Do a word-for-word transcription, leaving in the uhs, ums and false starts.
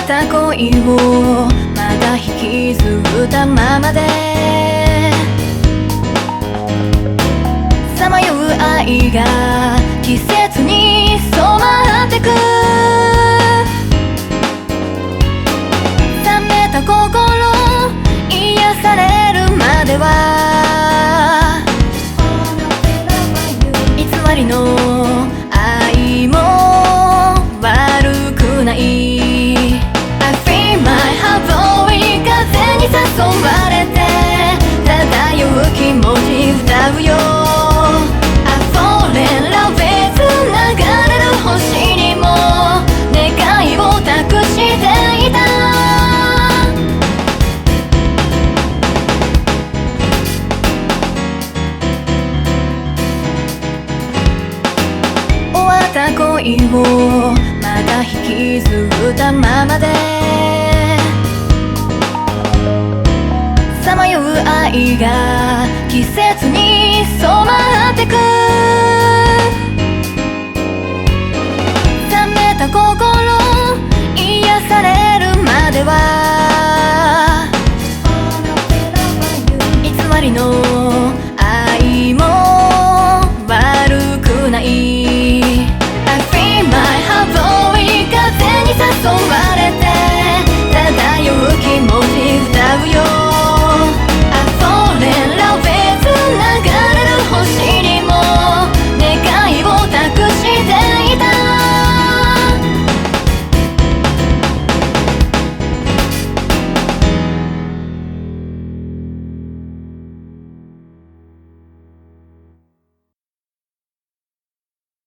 った恋をまだ引きずったままでさまよう愛が季節に染まってく冷めた心癒されるまでは偽りの愛も悪くない I feel my heart blowing 風に誘われて漂う気持ち歌うよ I fall in love with 流れる星にも願いを託していた終わった恋をまだ引きずったままでさまよう愛が季節に染まってく